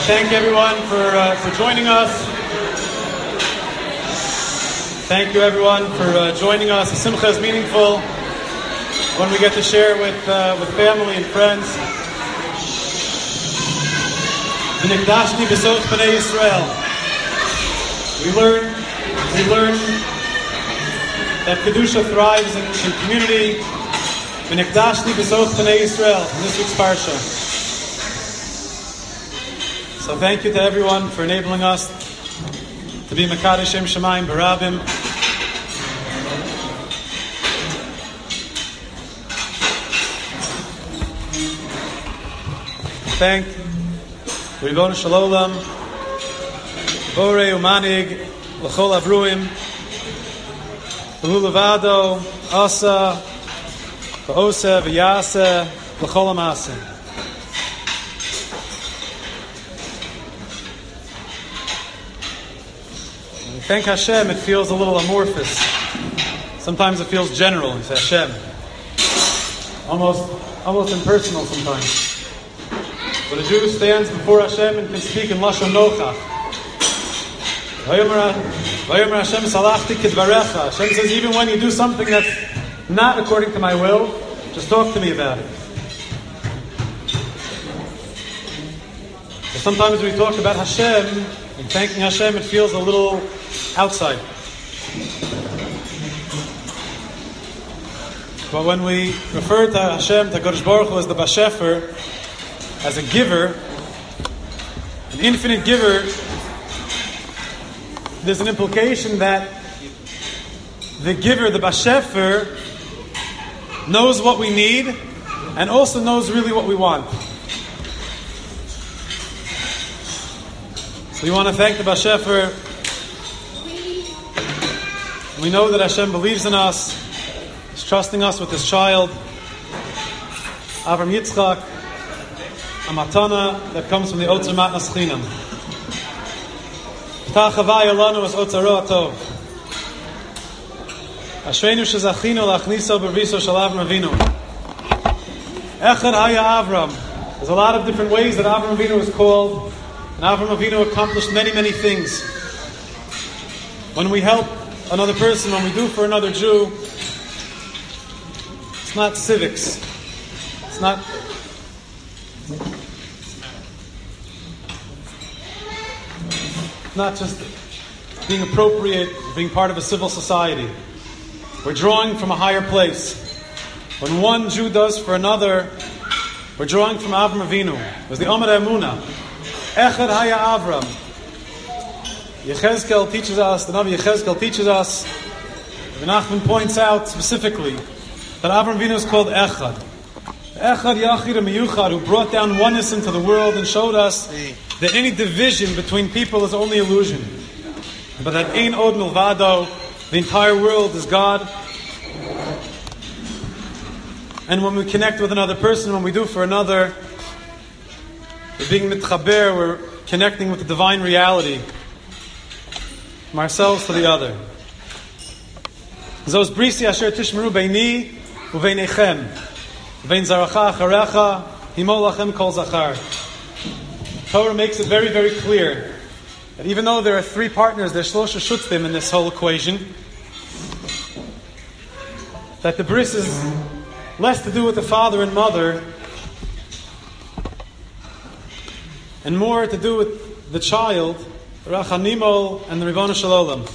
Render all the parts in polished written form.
Thank everyone for joining us. Thank you everyone for joining us. The Simcha is meaningful when we get to share with family and friends. V'nikdashni b'soch b'nei Yisrael. We learn that Kedusha thrives in community. V'nikdashni b'soch b'nei Yisrael in this week's parsha. So thank you to everyone for enabling us to be Mekadosh Shem Shemayim Barabim. Thank Ribono Shel Olam, Borei Umanig, L'chol Avruim, V'hu Levado, Asa, V'ose, V'yase, L'chol Amasim. Thank Hashem, it feels a little amorphous. Sometimes it feels general. You say Hashem. Almost impersonal sometimes. But a Jew stands before Hashem and can speak in Lashon Nochach. Vayomer Hashem salachti kidvarecha. Hashem says, even when you do something that's not according to my will, just talk to me about it. So sometimes when we talk about Hashem and thanking Hashem, it feels a little outside. But when we refer to Hashem, to HaKadosh Baruch Hu as the Bashefer, as a giver, an infinite giver, there's an implication that the giver, the Bashefer, knows what we need and also knows really what we want. So we want to thank the Bashefer. We know that Hashem believes in us. He's trusting us with His child, Avram Yitzchak, a matana that comes from the Otzer Matnas Chinam. P'tach Havai Elanu es Otzaro Atov. Ashreinu shezachinu lachniso b'riso shel Avram Avinu. Echad Haya Avram. There's a lot of different ways that Avram Avinu is called, and Avram Avinu accomplished many, many things. When we help another person, when we do for another Jew, it's not civics. It's not just being appropriate, being part of a civil society. We're drawing from a higher place. When one Jew does for another, we're drawing from Avram Avinu. It was the Omer Emunah. Echad Haya Avram. Yechezkel teaches us, the Navi Yechezkel teaches us, Menachem points out specifically that Avram Avinu is called Echad. Echad Yachid Miyuchad, who brought down oneness into the world and showed us that any division between people is only illusion. But that Ein Od Milvado, the entire world is God. And when we connect with another person, when we do for another, we're being mitchaber, we're connecting with the divine reality. From ourselves to the other. Zos brisi asher tishmeru beini uveinechem vein zaracha acharecha himo lachem kol zachar. Torah makes it very, very clear that even though there are three partners, there's shlosha shutzim in this whole equation, that the bris is less to do with the father and mother and more to do with the child, Rachanimo and the Ribono Shel Olam.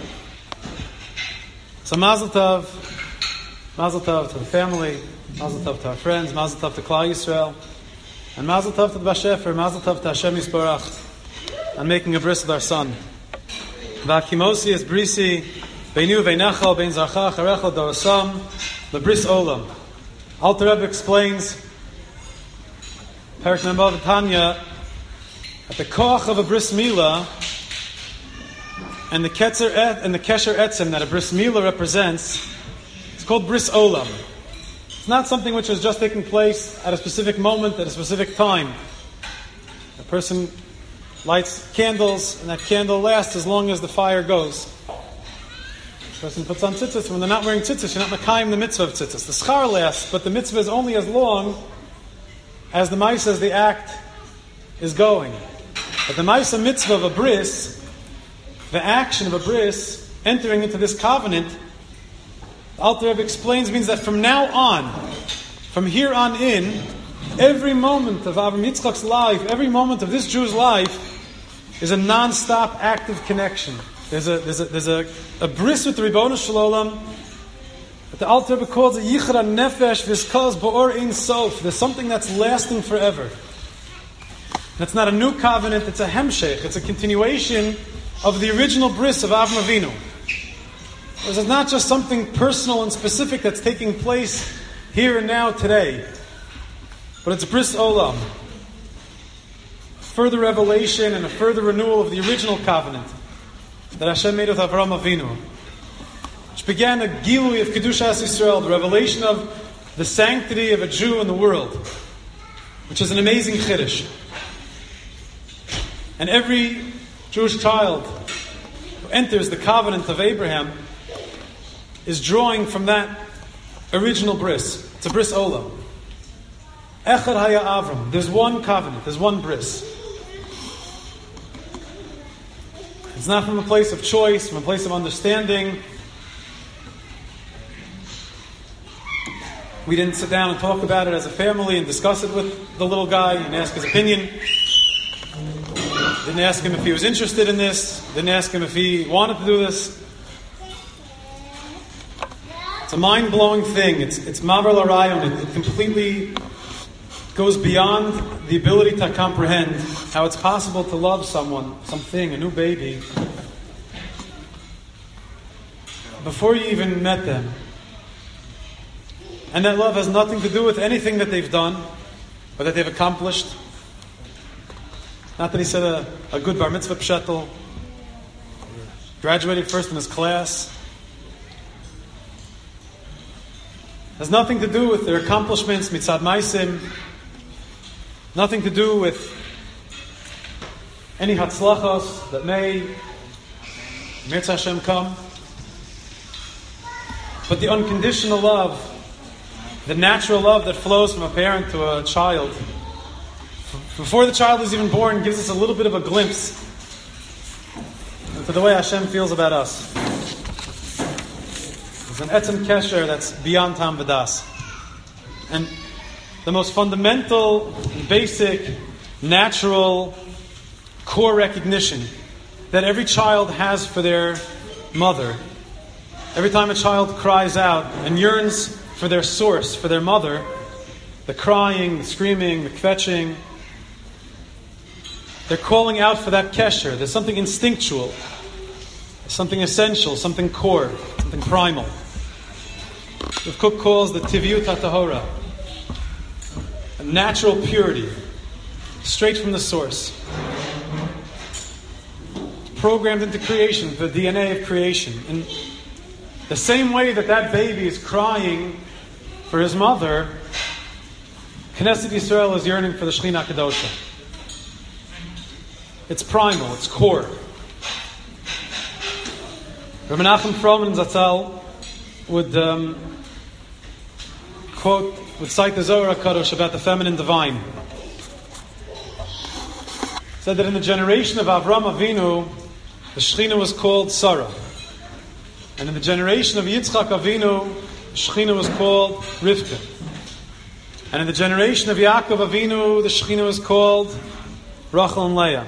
So Mazel Tov to the family, Mazel Tov to our friends, Mazel Tov to Klal Yisrael, and Mazel Tov to the Bashefer, Mazel Tov to Hashem Yisbarach, on making a bris with our son. V'akimosi es brisi, beinu v'nechal, bein zarcha charechal dorasam, the bris olam. Alter Rebbe explains, Perek Membav Tanya, that the koach of a bris milah and the kesher etzem that a bris milah represents, it's called bris olam. It's not something which is just taking place at a specific moment, at a specific time. A person lights candles, and that candle lasts as long as the fire goes. A person puts on tzitzis. When they're not wearing tzitzis, you're not makayim the mitzvah of tzitzis. The schar lasts, but the mitzvah is only as long as the ma'aseh, as the act, is going. But the Ma'aseh Mitzvah of a bris, the action of a bris, entering into this covenant, the Alter Rebbe explains, means that from now on, from here on in, every moment of Avraham Yitzchak's life, every moment of this Jew's life, is a non-stop active connection. There's a bris with the Ribono Shel Olam that the Alter Rebbe calls a yichra nefesh v'skos ba'or ein sof. There's something that's lasting forever. That's not a new covenant, it's a hemshech. It's a continuation of the original bris of Avraham Avinu. This is not just something personal and specific that's taking place here and now today, but it's a bris olam. Further revelation and a further renewal of the original covenant that Hashem made with Avraham Avinu, which began a gilui of Kedushas Yisrael, the revelation of the sanctity of a Jew in the world, which is an amazing chiddush. And every Jewish child who enters the covenant of Abraham is drawing from that original bris. It's a bris olam. Echad haya Avram. There's one covenant. There's one bris. It's not from a place of choice, from a place of understanding. We didn't sit down and talk about it as a family and discuss it with the little guy and ask his opinion. Didn't ask him if he was interested in this. Didn't ask him if he wanted to do this. It's a mind-blowing thing. It's mavar l'rayon. It completely goes beyond the ability to comprehend how it's possible to love someone, something, a new baby, before you even met them. And that love has nothing to do with anything that they've done or that they've accomplished. Not that he said a good bar mitzvah pshetel, graduated first in his class. Has nothing to do with their accomplishments, mitzad maisim. Nothing to do with any hatzlachos that may, Mirz Hashem, come. But the unconditional love, the natural love that flows from a parent to a child, before the child is even born, gives us a little bit of a glimpse into the way Hashem feels about us. There's an etzem kesher that's beyond tam v'das. And the most fundamental, basic, natural, core recognition that every child has for their mother. Every time a child cries out and yearns for their source, for their mother, the crying, the screaming, the kvetching, they're calling out for that kesher. There's something instinctual, something essential, something core, something primal. The Kook calls the tiviyut hatahora, a natural purity, straight from the source, programmed into creation, the DNA of creation. In the same way that baby is crying for his mother, Knesset Yisrael is yearning for the Shechina Kedosha. It's primal, it's core. Rabbi Menachem Froman Zatzal would cite the Zohar HaKadosh about the feminine divine. Said that in the generation of Avram Avinu, the Shechina was called Sarah. And in the generation of Yitzchak Avinu, the Shechina was called Rivka. And in the generation of Yaakov Avinu, the Shechina was called Rachel and Leah.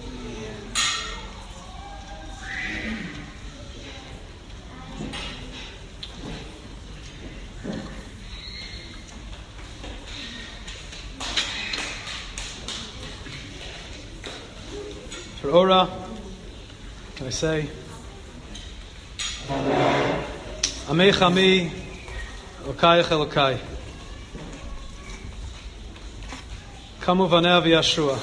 For Ora, can I say, Amech Ami, Elokayach Elokai. Kamu Vaneh V'Yashua.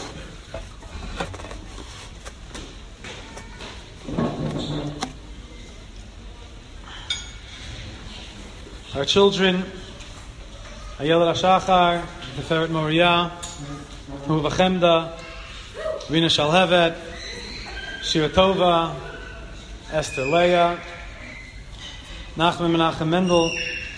Our children, Ayel Rashachar, Teferet Moriah, Huva Chemda, Rina Shalhevet, Shira Tova, Esther Leah, Nachman Menachem Mendel.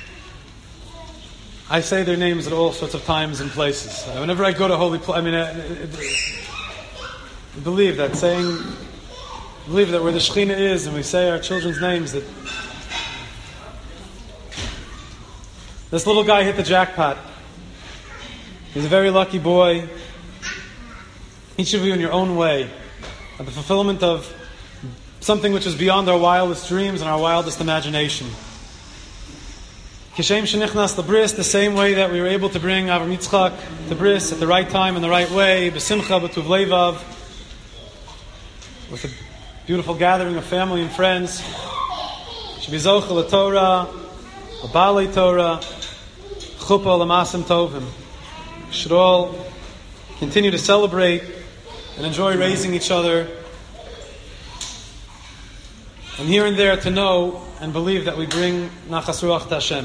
I say their names at all sorts of times and places. Whenever I go to holy place, We believe that where the Shekhinah is, and we say our children's names, that this little guy hit the jackpot. He's a very lucky boy. Each of you in your own way, at the fulfillment of something which is beyond our wildest dreams and our wildest imagination. Kishem shenichnas lebris, the same way that we were able to bring Avram Yitzchak to bris at the right time and the right way, b'simcha b'tuv leivav, with a beautiful gathering of family and friends. Should be zochel l'Torah, l'balei Torah, chuppah l'masim tovim. Should all continue to celebrate and enjoy raising each other, and here and there to know and believe that we bring nachas ruach to Hashem.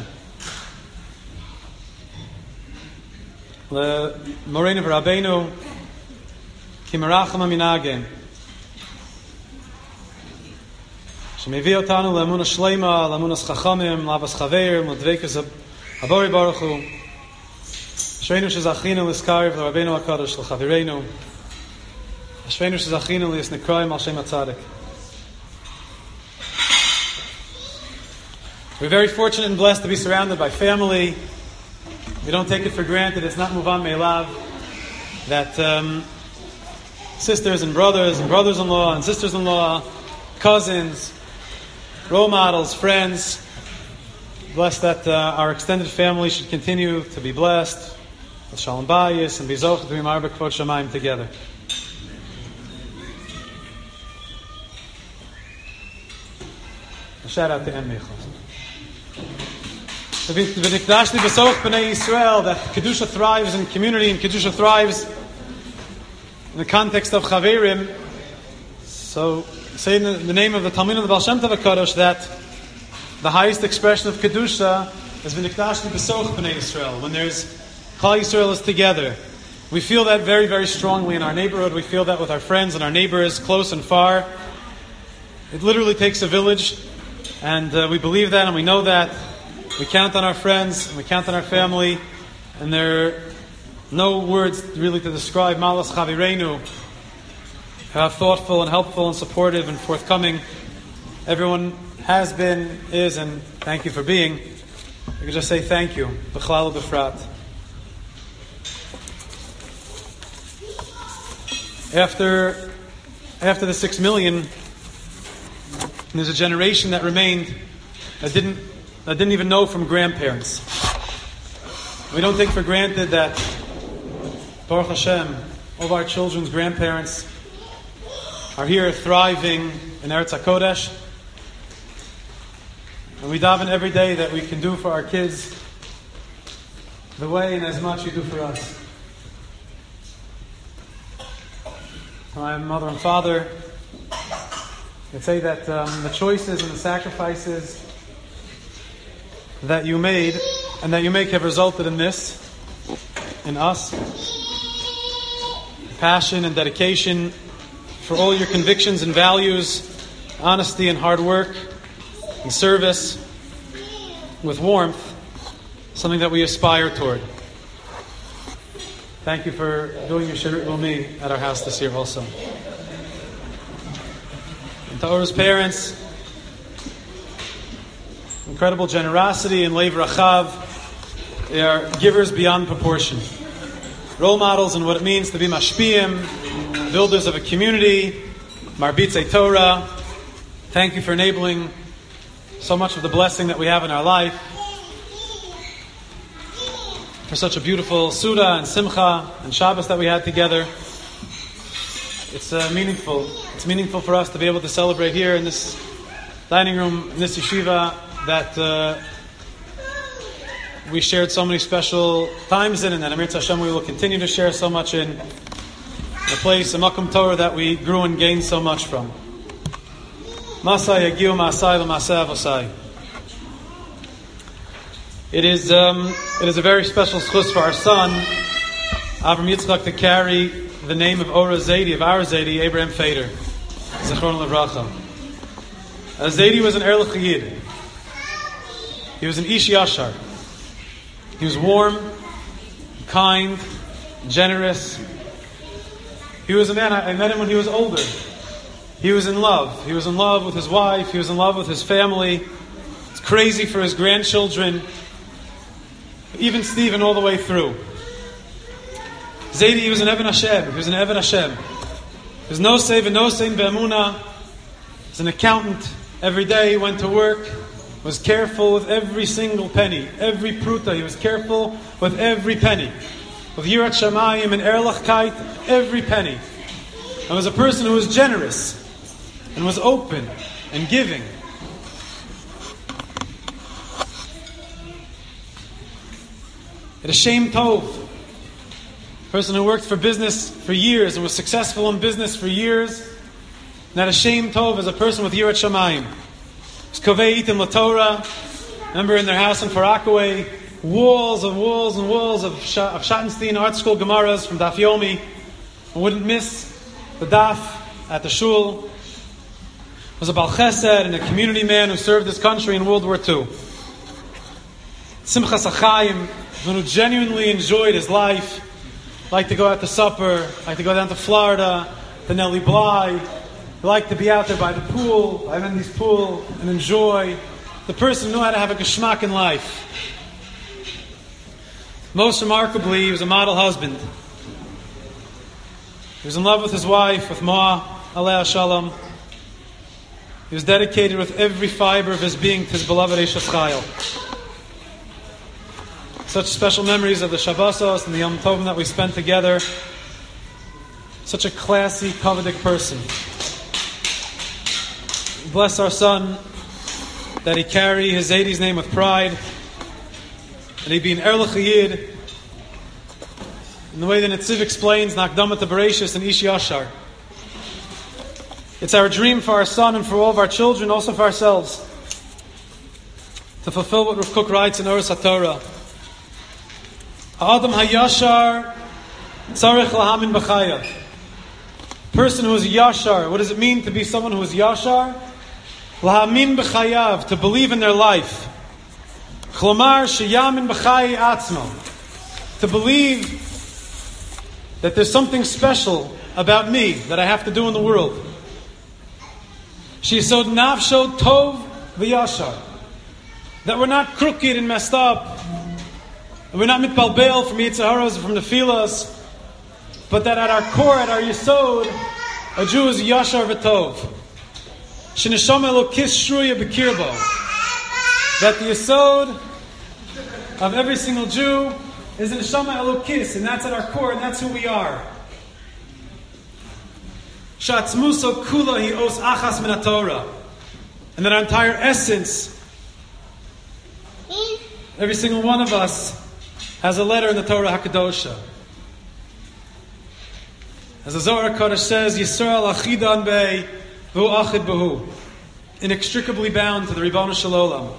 Moreinu v'Rabbeinu ki meracham minagim shemevii otanu le'emunah shleima, le'emunas chachamim, l'avas chaver, l'dveikus habori baruch hu. Ashreinu shezachinu l'skariv l'Rabbeinu HaKadosh l'chavireinu. Ashreinu shezachinu l'yisnikroim al Shem HaTzadik. We're very fortunate and blessed to be surrounded by family. We don't take it for granted. It's not muvan me'elav that sisters and brothers-in-law and sisters-in-law, cousins, role models, friends, blessed that our extended family should continue to be blessed with shalom bayis and be zocheh to be marba kvod shamayim together. A shout out to Emmy. V'nikdashli b'soch b'nei Yisrael, that Kedusha thrives in community and Kedusha thrives in the context of Chaverim. So, say in the name of the Talmud of the Baal Shem Tov HaKadosh that the highest expression of Kedusha is v'nikdashli b'soch b'nei Yisrael, when there's Klal Yisrael is together. We feel that very, very strongly in our neighborhood. We feel that with our friends and our neighbors, close and far. It literally takes a village, and we believe that and we know that. We count on our friends, and we count on our family, and there are no words really to describe Malas Chavireinu, how thoughtful and helpful and supportive and forthcoming everyone has been, is, and thank you for being. I could just say thank you. B'chlal b'frat. After the 6 million, there's a generation that remained that didn't even know from grandparents. We don't take for granted that Baruch Hashem, all of our children's grandparents are here thriving in Eretz HaKodesh. And we daven every day that we can do for our kids the way and as much you do for us. My mother and father, I'd say that the choices and the sacrifices that you made and that you make have resulted in this, in us. Passion and dedication for all your convictions and values, honesty and hard work, and service with warmth, something that we aspire toward. Thank you for doing your Shirut Leumi at our house this year also. And to Ora's parents, incredible generosity and Lev Rachav. They are givers beyond proportion. Role models in what it means to be mashpiyim, builders of a community, marbitzei Torah. Thank you for enabling so much of the blessing that we have in our life. For such a beautiful Suda and Simcha and Shabbos that we had together. It's meaningful. It's meaningful for us to be able to celebrate here in this dining room, in this yeshiva, that we shared so many special times in, and that Amir Hashem we will continue to share so much in. A place, a Makom Torah that we grew and gained so much from. Masai Yagiu Masai L'Masai Avosai. It is a very special schus for our son, Avram Yitzchak, to carry the name of Ora Zaidi, of our Zaidi, Abraham Fader. Zichron Levracha. Zaidi was an Erlich Yid. He was an Ish Yashar. He was warm, kind, generous. He was a man, I met him when he was older. He was in love. He was in love with his wife. He was in love with his family. It's crazy for his grandchildren. Even Stephen all the way through. Zaidi, he was an Eben Hashem. He was an Eben Hashem. He was no save and no sein be'emunah. He was an accountant. Every day he went to work. Was careful with every single penny. Every pruta. He was careful with every penny. With Yirat Shamayim and Erlachkeit, every penny. And was a person who was generous. And was open and giving. It a Shem Tov. A person who worked for business for years and was successful in business for years. Not a Shem Tov as a person with Yirat Shamayim. It was Kovei Itim LaTorah. Remember in their house in Far Rockaway, walls and walls and walls of Schottenstein Art School Gemaras from Daf Yomi. And wouldn't miss the Daf at the shul. Was a Baal Chesed and a community man who served his country in World War II. Simchas Achayim, one who genuinely enjoyed his life. Liked to go out to supper, liked to go down to Florida, to Nellie Bly. He liked to be out there by the pool, by Mendy's pool, and enjoy. The person who knew how to have a geschmack in life. Most remarkably, he was a model husband. He was in love with his wife, with Ma, Alei Shalom. He was dedicated with every fiber of his being to his beloved Eishes Chayil. Such special memories of the Shabbosos and the Yom Tovim that we spent together. Such a classy, kavadik person. Bless our son that he carry his Zaydi's name with pride. That he be an Erlich Yid. In the way the Netziv explains, Nakdamat Bereshis and Ish Yashar. It's our dream for our son and for all of our children, also for ourselves, to fulfill what Rav Kook writes in Oros HaTorah. Ha'adam ha'yashar tzarech lahamin b'chayav. Person who is yashar. What does it mean to be someone who is yashar? Lahamin b'chayav, to believe in their life. Chlomar sheyamin b'chayi atzmo, to believe that there's something special about me that I have to do in the world. She'isod nafsho tov v'yashar, that we're not crooked and messed up, and we're not mitbalbel from Yitzaharas and from the Filas, but that at our core, at our Yisod, a Jew is yashar v'tov. Sheneshama elokis shruya b'kirbo, that the Yisod of every single Jew is an neshama elokis, and that's at our core, and that's who we are. Shatzmuso kula hi os achas min haTorah, and that our entire essence, every single one of us, has a letter in the Torah HaKadosha. As the Zohar HaKadosh says, Yisrael achidan bei v'hu achid b'hu, inextricably bound to the Ribono Shel Olam.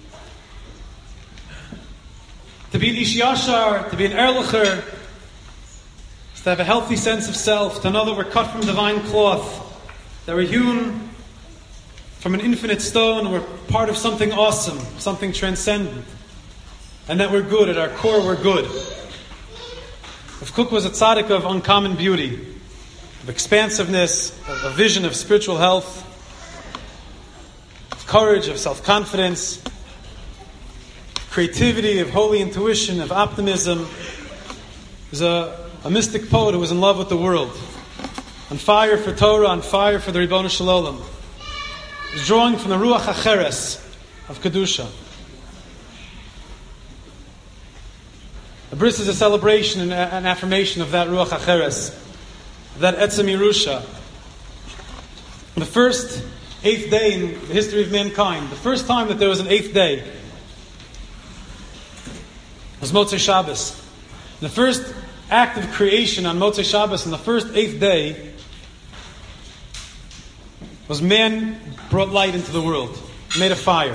To be an Ish Yashar, to be an Erlicher, to have a healthy sense of self, to know that we're cut from divine cloth, that we're hewn from an infinite stone, we're part of something awesome, something transcendent, and that we're good. At our core, we're good. Rav Kook was a tzaddik of uncommon beauty, of expansiveness, of a vision of spiritual health, of courage, of self-confidence, creativity, of holy intuition, of optimism. He was a mystic poet who was in love with the world, on fire for Torah, on fire for the Ribono Shel Olam. He was drawing from the Ruach HaCheres of Kedusha. The bris is a celebration and an affirmation of that Ruach HaCheres, that Etzem Yerusha. The first 8th day in the history of mankind, the first time that there was an 8th day, was Motzei Shabbos. The first act of creation on Motzei Shabbos, on the first 8th day, was man brought light into the world, made a fire.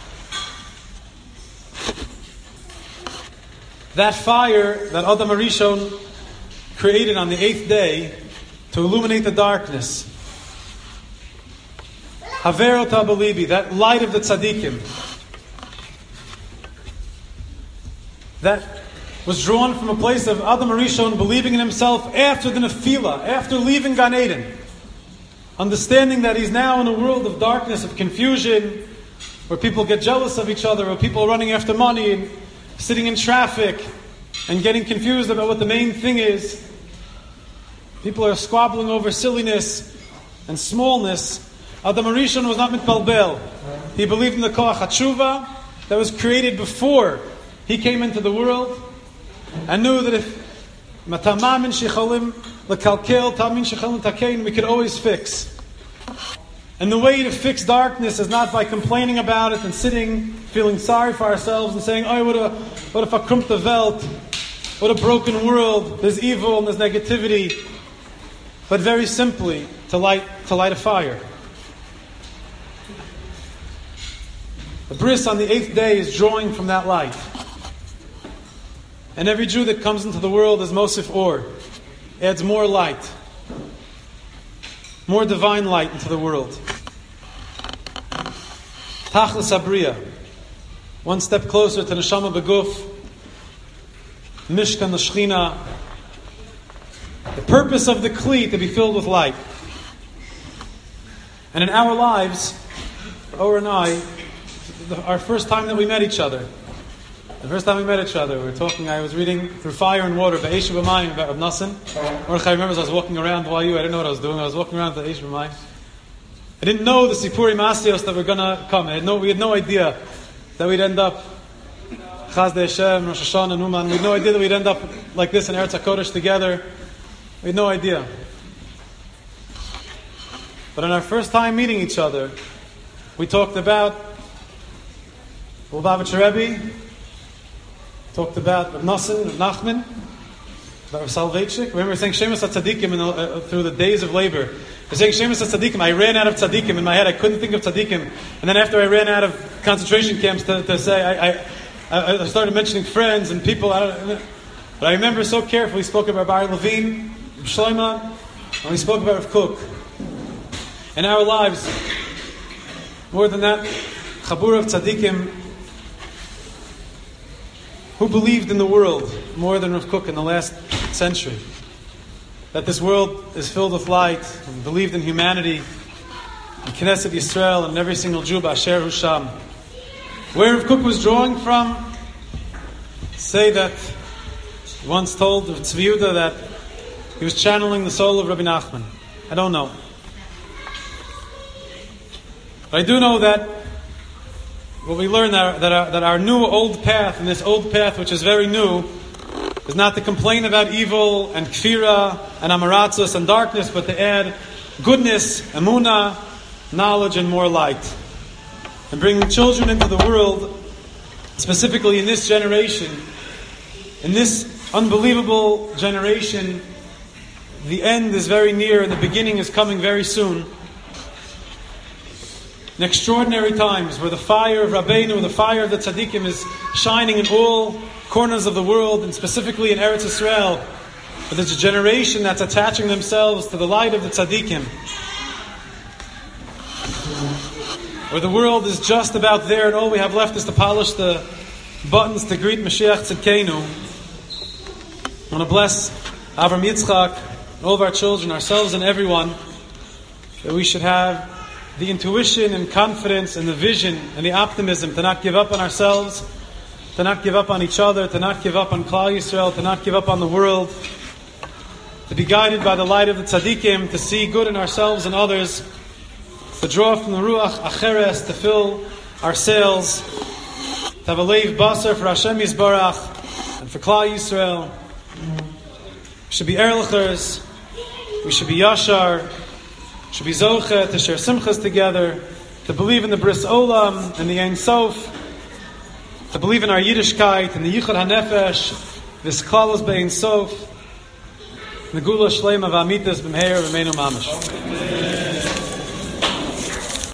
That fire that Adam HaRishon created on the 8th day to illuminate the darkness. Haver ota b'libi, that light of the tzaddikim. That was drawn from a place of Adam Arishon believing in himself after the Nefila, after leaving Gan Eden, understanding that he's now in a world of darkness, of confusion, where people get jealous of each other, where people are running after money and sitting in traffic and getting confused about what the main thing is. People are squabbling over silliness and smallness. Adam Arishon was not mitbalbel. He believed in the koach hatshuva that was created before he came into the world, and knew that if matamamin shechalim lekalkel tamin shechalim takein, we could always fix. And the way to fix darkness is not by complaining about it and sitting, feeling sorry for ourselves and saying, "Oh, what a verkrumpte Welt, what a broken world, there's evil and there's negativity," but very simply to light a fire. The bris on the 8th day is drawing from that light. And every Jew that comes into the world is Mosif Or, adds more light, more divine light into the world. Tachlis Abriya, one step closer to Neshama Beguf, Mishkan L'Shechina, the purpose of the Kli to be filled with light. And in our lives, Or and I, our first time that we met each other, we were talking, I was reading through Fire and Water, Be'esh B'mayim, about Reb Nassim. Mordechai remembers I was walking around while I didn't know what I was doing. I was walking around to Be'esh B'mayim. I didn't know the Sipuri Masios that were going to come. We had no idea that we'd end up Chaz Hashem, Rosh Hashanah, Numan. We had no idea that we'd end up like this in Eretz HaKodesh together. We had no idea. But on our first time meeting each other, we talked about Lubavitcher Rebbe, talked about Reb Nassim, Reb Nachman, about Reb Soloveitchik. Remember saying Shemus HaTzadikim through the days of labor. We're saying Shemus HaTzadikim. I ran out of tzadikim in my head. I couldn't think of tzadikim. And then after I ran out of concentration camps to say, I started mentioning friends and people. But I remember so carefully we spoke about Bar Levine, Reb Shlomo, and we spoke about Rav Kook. In our lives, more than that, Chabur of tzadikim who believed in the world more than Rav Kook in the last century. That this world is filled with light, and believed in humanity, in Knesset Yisrael, and every single Jew, B'asher hu sham. Where Rav Kook was drawing from, say that he once told Tzvi Yehuda that he was channeling the soul of Rabbi Nachman. I don't know. But I do know that what we learn that our new old path, and this old path which is very new, is not to complain about evil and kfira and amaratzos and darkness, but to add goodness, emunah, knowledge, and more light. And bringing children into the world, specifically in this generation, in this unbelievable generation, the end is very near and the beginning is coming very soon. In extraordinary times where the fire of Rabbeinu, the fire of the tzaddikim is shining in all corners of the world, and specifically in Eretz Yisrael, but there's a generation that's attaching themselves to the light of the tzaddikim, where the world is just about there and all we have left is to polish the buttons to greet Mashiach Tzidkeinu. I want to bless Avram Yitzchak and all of our children, ourselves and everyone, that we should have the intuition and confidence and the vision and the optimism to not give up on ourselves, to not give up on each other, to not give up on Klal Yisrael, to not give up on the world, to be guided by the light of the tzaddikim, to see good in ourselves and others, to draw from the Ruach Acheres, to fill our sails, to have a leiv basar for Hashem Yisbarach and for Klal Yisrael. We should be erlichers, we should be yashar, we should be zoche, to share simchas together, to believe in the bris olam and the Ein Sof, to believe in our Yiddishkeit and the Yichud HaNefesh, this klalos be'Ein Sof, Negula Shleima V'Amitas B'Meir V'Meinu Mamash.